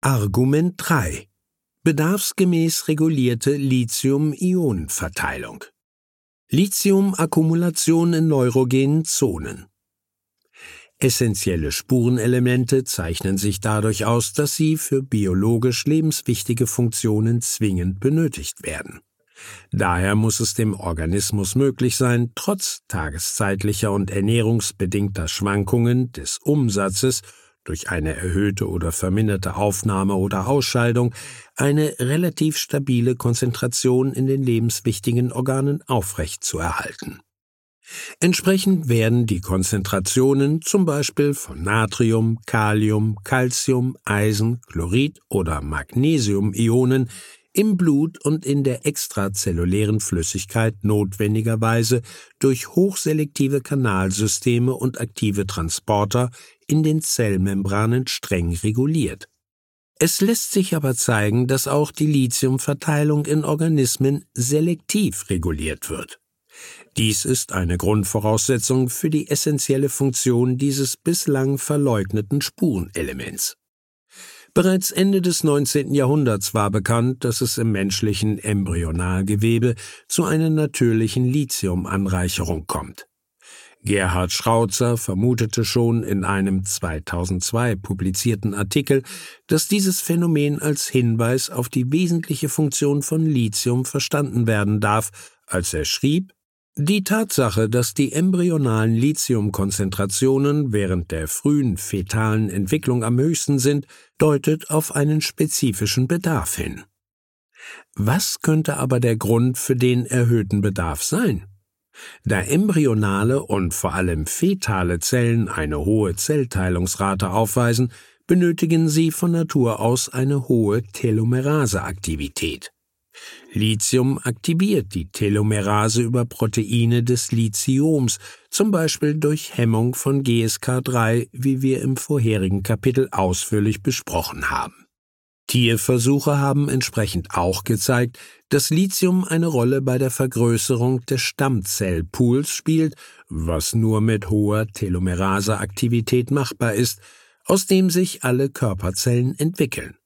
Argument 3: Bedarfsgemäß regulierte Lithium-Ionen-Verteilung. Lithium-Akkumulation in neurogenen Zonen. Essentielle Spurenelemente zeichnen sich dadurch aus, dass sie für biologisch lebenswichtige Funktionen zwingend benötigt werden. Daher muss es dem Organismus möglich sein, trotz tageszeitlicher und ernährungsbedingter Schwankungen des Umsatzes durch eine erhöhte oder verminderte Aufnahme oder Ausscheidung eine relativ stabile Konzentration in den lebenswichtigen Organen aufrechtzuerhalten. Entsprechend werden die Konzentrationen zum Beispiel von Natrium, Kalium, Calcium, Eisen, Chlorid oder Magnesium-Ionen im Blut und in der extrazellulären Flüssigkeit notwendigerweise durch hochselektive Kanalsysteme und aktive Transporter in den Zellmembranen streng reguliert. Es lässt sich aber zeigen, dass auch die Lithiumverteilung in Organismen selektiv reguliert wird. Dies ist eine Grundvoraussetzung für die essentielle Funktion dieses bislang verleugneten Spurenelements. Bereits Ende des 19. Jahrhunderts war bekannt, dass es im menschlichen Embryonalgewebe zu einer natürlichen Lithiumanreicherung kommt. Gerhard Schrautzer vermutete schon in einem 2002 publizierten Artikel, dass dieses Phänomen als Hinweis auf die wesentliche Funktion von Lithium verstanden werden darf, als er schrieb: Die Tatsache, dass die embryonalen Lithiumkonzentrationen während der frühen fetalen Entwicklung am höchsten sind, deutet auf einen spezifischen Bedarf hin. Was könnte aber der Grund für den erhöhten Bedarf sein? Da embryonale und vor allem fetale Zellen eine hohe Zellteilungsrate aufweisen, benötigen sie von Natur aus eine hohe Telomeraseaktivität. Lithium aktiviert die Telomerase über Proteine des Lithioms, zum Beispiel durch Hemmung von GSK3, wie wir im vorherigen Kapitel ausführlich besprochen haben. Tierversuche haben entsprechend auch gezeigt, dass Lithium eine Rolle bei der Vergrößerung des Stammzellpools spielt, was nur mit hoher Telomeraseaktivität machbar ist, aus dem sich alle Körperzellen entwickeln.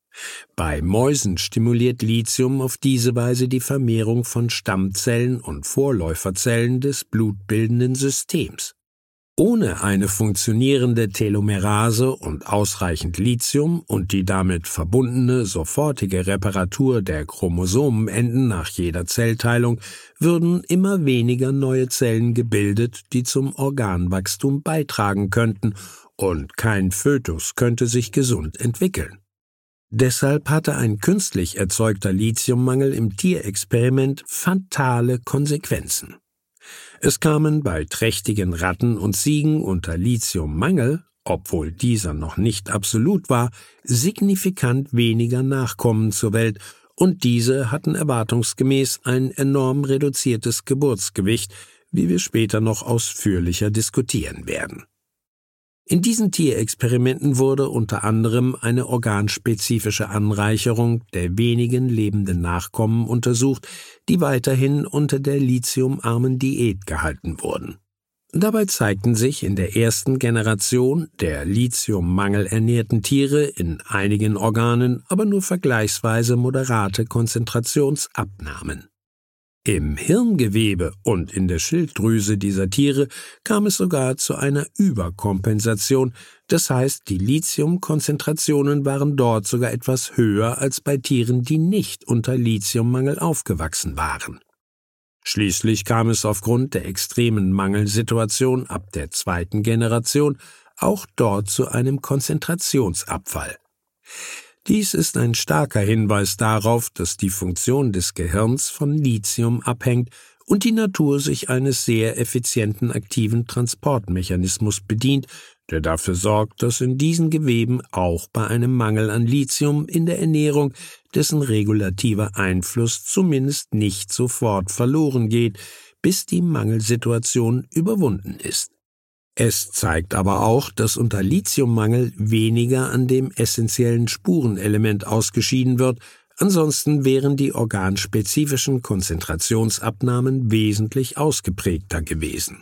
Bei Mäusen stimuliert Lithium auf diese Weise die Vermehrung von Stammzellen und Vorläuferzellen des blutbildenden Systems. Ohne eine funktionierende Telomerase und ausreichend Lithium und die damit verbundene sofortige Reparatur der Chromosomenenden nach jeder Zellteilung würden immer weniger neue Zellen gebildet, die zum Organwachstum beitragen könnten, und kein Fötus könnte sich gesund entwickeln. Deshalb hatte ein künstlich erzeugter Lithiummangel im Tierexperiment fatale Konsequenzen. Es kamen bei trächtigen Ratten und Ziegen unter Lithiummangel, obwohl dieser noch nicht absolut war, signifikant weniger Nachkommen zur Welt, und diese hatten erwartungsgemäß ein enorm reduziertes Geburtsgewicht, wie wir später noch ausführlicher diskutieren werden. In diesen Tierexperimenten wurde unter anderem eine organspezifische Anreicherung der wenigen lebenden Nachkommen untersucht, die weiterhin unter der lithiumarmen Diät gehalten wurden. Dabei zeigten sich in der ersten Generation der lithiummangelernährten Tiere in einigen Organen aber nur vergleichsweise moderate Konzentrationsabnahmen. Im Hirngewebe und in der Schilddrüse dieser Tiere kam es sogar zu einer Überkompensation, das heißt, die Lithiumkonzentrationen waren dort sogar etwas höher als bei Tieren, die nicht unter Lithiummangel aufgewachsen waren. Schließlich kam es aufgrund der extremen Mangelsituation ab der zweiten Generation auch dort zu einem Konzentrationsabfall. Dies ist ein starker Hinweis darauf, dass die Funktion des Gehirns von Lithium abhängt und die Natur sich eines sehr effizienten aktiven Transportmechanismus bedient, der dafür sorgt, dass in diesen Geweben auch bei einem Mangel an Lithium in der Ernährung dessen regulativer Einfluss zumindest nicht sofort verloren geht, bis die Mangelsituation überwunden ist. Es zeigt aber auch, dass unter Lithiummangel weniger an dem essentiellen Spurenelement ausgeschieden wird, ansonsten wären die organspezifischen Konzentrationsabnahmen wesentlich ausgeprägter gewesen.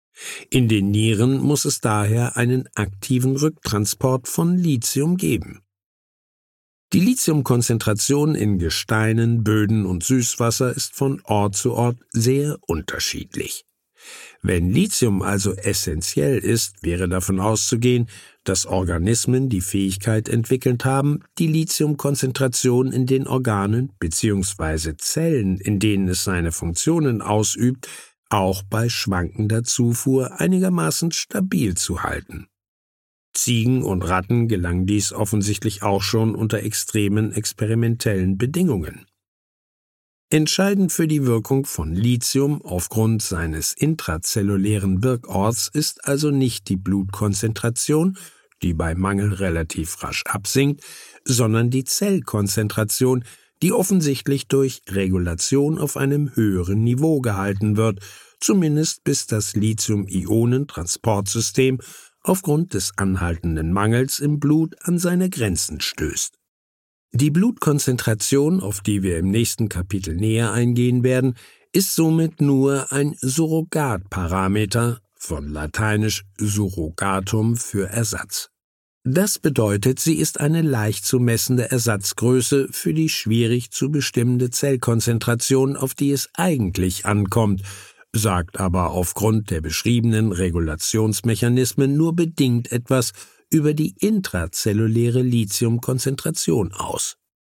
In den Nieren muss es daher einen aktiven Rücktransport von Lithium geben. Die Lithiumkonzentration in Gesteinen, Böden und Süßwasser ist von Ort zu Ort sehr unterschiedlich. Wenn Lithium also essentiell ist, wäre davon auszugehen, dass Organismen die Fähigkeit entwickelt haben, die Lithiumkonzentration in den Organen bzw. Zellen, in denen es seine Funktionen ausübt, auch bei schwankender Zufuhr einigermaßen stabil zu halten. Ziegen und Ratten gelang dies offensichtlich auch schon unter extremen experimentellen Bedingungen. Entscheidend für die Wirkung von Lithium aufgrund seines intrazellulären Wirkorts ist also nicht die Blutkonzentration, die bei Mangel relativ rasch absinkt, sondern die Zellkonzentration, die offensichtlich durch Regulation auf einem höheren Niveau gehalten wird, zumindest bis das Lithium-Ionen-Transportsystem aufgrund des anhaltenden Mangels im Blut an seine Grenzen stößt. Die Blutkonzentration, auf die wir im nächsten Kapitel näher eingehen werden, ist somit nur ein Surrogatparameter, von lateinisch surrogatum für Ersatz. Das bedeutet, sie ist eine leicht zu messende Ersatzgröße für die schwierig zu bestimmende Zellkonzentration, auf die es eigentlich ankommt, sagt aber aufgrund der beschriebenen Regulationsmechanismen nur bedingt etwas über die intrazelluläre Lithiumkonzentration aus.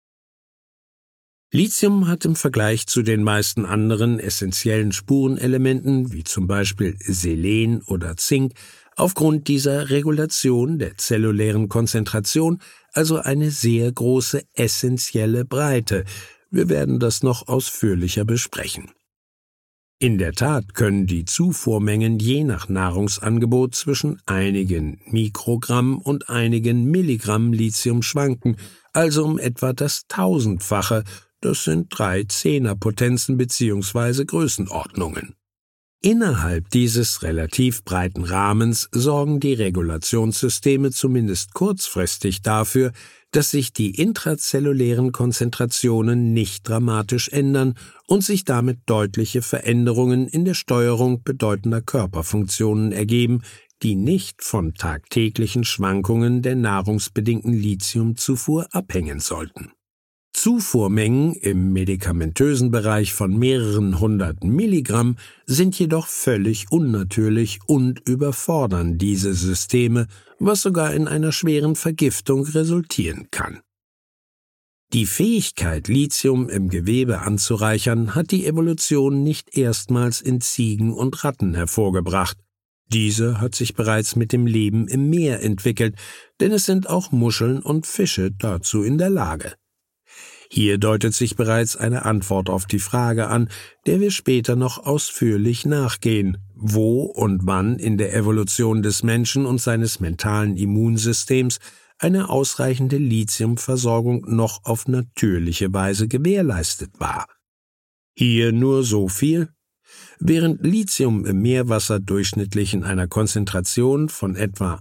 Lithium hat im Vergleich zu den meisten anderen essentiellen Spurenelementen, wie zum Beispiel Selen oder Zink, aufgrund dieser Regulation der zellulären Konzentration also eine sehr große essentielle Breite. Wir werden das noch ausführlicher besprechen. In der Tat können die Zufuhrmengen je nach Nahrungsangebot zwischen einigen Mikrogramm und einigen Milligramm Lithium schwanken, also um etwa das Tausendfache, das sind 3 Zehnerpotenzen bzw. Größenordnungen. Innerhalb dieses relativ breiten Rahmens sorgen die Regulationssysteme zumindest kurzfristig dafür, dass sich die intrazellulären Konzentrationen nicht dramatisch ändern und sich damit deutliche Veränderungen in der Steuerung bedeutender Körperfunktionen ergeben, die nicht von tagtäglichen Schwankungen der nahrungsbedingten Lithiumzufuhr abhängen sollten. Zufuhrmengen im medikamentösen Bereich von mehreren 100 Milligramm sind jedoch völlig unnatürlich und überfordern diese Systeme, was sogar in einer schweren Vergiftung resultieren kann. Die Fähigkeit, Lithium im Gewebe anzureichern, hat die Evolution nicht erstmals in Ziegen und Ratten hervorgebracht. Diese hat sich bereits mit dem Leben im Meer entwickelt, denn es sind auch Muscheln und Fische dazu in der Lage. Hier deutet sich bereits eine Antwort auf die Frage an, der wir später noch ausführlich nachgehen, wo und wann in der Evolution des Menschen und seines mentalen Immunsystems eine ausreichende Lithiumversorgung noch auf natürliche Weise gewährleistet war. Hier nur so viel: Während Lithium im Meerwasser durchschnittlich in einer Konzentration von etwa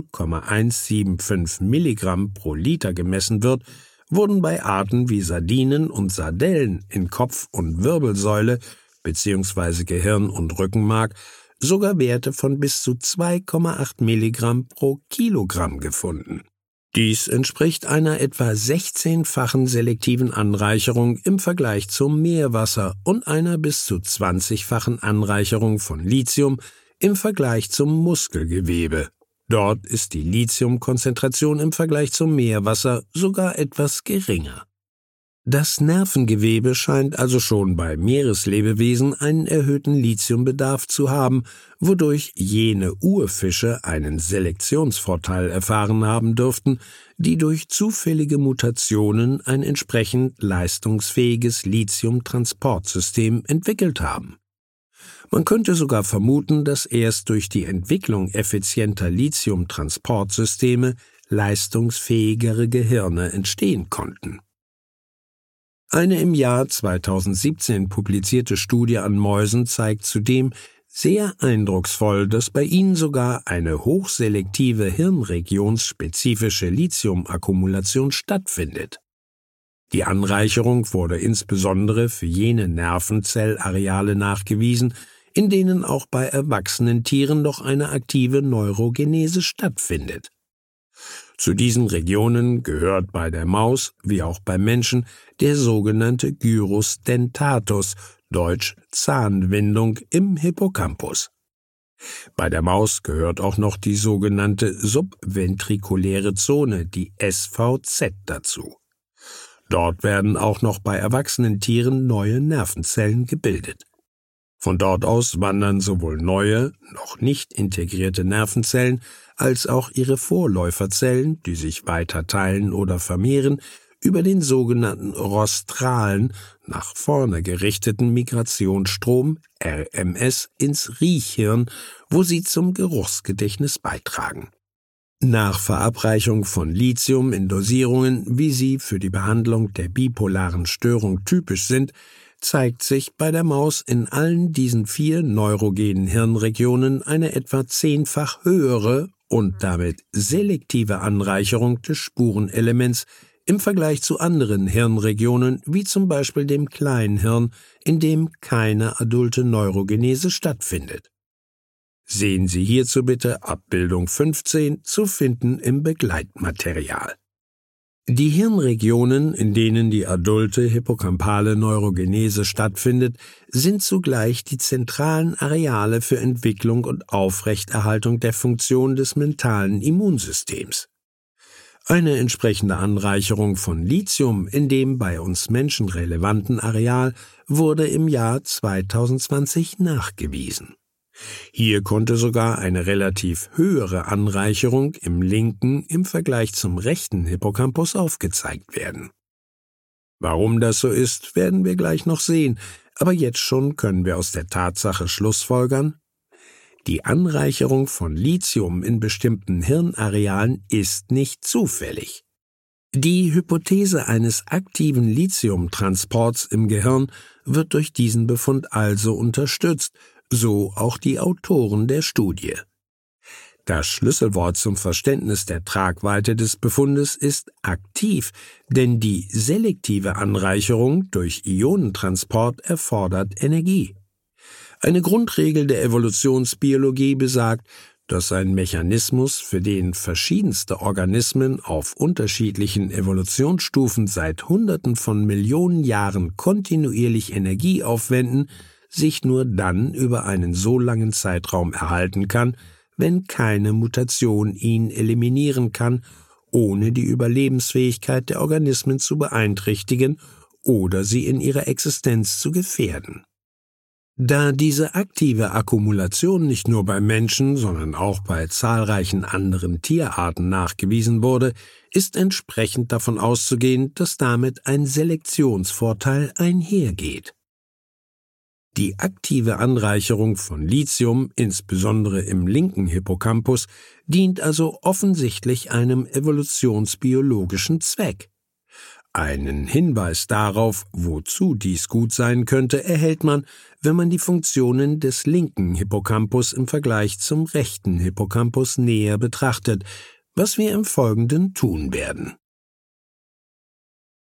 0,175 Milligramm pro Liter gemessen wird, wurden bei Arten wie Sardinen und Sardellen in Kopf und Wirbelsäule bzw. Gehirn und Rückenmark sogar Werte von bis zu 2,8 Milligramm pro Kilogramm gefunden. Dies entspricht einer etwa 16-fachen selektiven Anreicherung im Vergleich zum Meerwasser und einer bis zu 20-fachen Anreicherung von Lithium im Vergleich zum Muskelgewebe. Dort ist die Lithiumkonzentration im Vergleich zum Meerwasser sogar etwas geringer. Das Nervengewebe scheint also schon bei Meereslebewesen einen erhöhten Lithiumbedarf zu haben, wodurch jene Urfische einen Selektionsvorteil erfahren haben dürften, die durch zufällige Mutationen ein entsprechend leistungsfähiges Lithiumtransportsystem entwickelt haben. Man könnte sogar vermuten, dass erst durch die Entwicklung effizienter Lithiumtransportsysteme leistungsfähigere Gehirne entstehen konnten. Eine im Jahr 2017 publizierte Studie an Mäusen zeigt zudem sehr eindrucksvoll, dass bei ihnen sogar eine hochselektive hirnregionsspezifische Lithiumakkumulation stattfindet. Die Anreicherung wurde insbesondere für jene Nervenzellareale nachgewiesen, in denen auch bei erwachsenen Tieren noch eine aktive Neurogenese stattfindet. Zu diesen Regionen gehört bei der Maus, wie auch beim Menschen, der sogenannte Gyrus dentatus, deutsch Zahnwindung im Hippocampus. Bei der Maus gehört auch noch die sogenannte subventrikuläre Zone, die SVZ, dazu. Dort werden auch noch bei erwachsenen Tieren neue Nervenzellen gebildet. Von dort aus wandern sowohl neue, noch nicht integrierte Nervenzellen als auch ihre Vorläuferzellen, die sich weiter teilen oder vermehren, über den sogenannten rostralen, nach vorne gerichteten Migrationsstrom RMS ins Riechhirn, wo sie zum Geruchsgedächtnis beitragen. Nach Verabreichung von Lithium in Dosierungen, wie sie für die Behandlung der bipolaren Störung typisch sind, zeigt sich bei der Maus in allen diesen 4 neurogenen Hirnregionen eine etwa 10-fach höhere und damit selektive Anreicherung des Spurenelements im Vergleich zu anderen Hirnregionen, wie zum Beispiel dem Kleinhirn, in dem keine adulte Neurogenese stattfindet. Sehen Sie hierzu bitte Abbildung 15, zu finden im Begleitmaterial. Die Hirnregionen, in denen die adulte hippocampale Neurogenese stattfindet, sind zugleich die zentralen Areale für Entwicklung und Aufrechterhaltung der Funktion des mentalen Immunsystems. Eine entsprechende Anreicherung von Lithium in dem bei uns Menschen relevanten Areal wurde im Jahr 2020 nachgewiesen. Hier konnte sogar eine relativ höhere Anreicherung im linken im Vergleich zum rechten Hippocampus aufgezeigt werden. Warum das so ist, werden wir gleich noch sehen, aber jetzt schon können wir aus der Tatsache schlussfolgern: Die Anreicherung von Lithium in bestimmten Hirnarealen ist nicht zufällig. Die Hypothese eines aktiven Lithiumtransports im Gehirn wird durch diesen Befund also unterstützt, so auch die Autoren der Studie. Das Schlüsselwort zum Verständnis der Tragweite des Befundes ist aktiv, denn die selektive Anreicherung durch Ionentransport erfordert Energie. Eine Grundregel der Evolutionsbiologie besagt, dass ein Mechanismus, für den verschiedenste Organismen auf unterschiedlichen Evolutionsstufen seit Hunderten von Millionen Jahren kontinuierlich Energie aufwenden, sich nur dann über einen so langen Zeitraum erhalten kann, wenn keine Mutation ihn eliminieren kann, ohne die Überlebensfähigkeit der Organismen zu beeinträchtigen oder sie in ihrer Existenz zu gefährden. Da diese aktive Akkumulation nicht nur bei Menschen, sondern auch bei zahlreichen anderen Tierarten nachgewiesen wurde, ist entsprechend davon auszugehen, dass damit ein Selektionsvorteil einhergeht. Die aktive Anreicherung von Lithium, insbesondere im linken Hippocampus, dient also offensichtlich einem evolutionsbiologischen Zweck. Einen Hinweis darauf, wozu dies gut sein könnte, erhält man, wenn man die Funktionen des linken Hippocampus im Vergleich zum rechten Hippocampus näher betrachtet, was wir im Folgenden tun werden.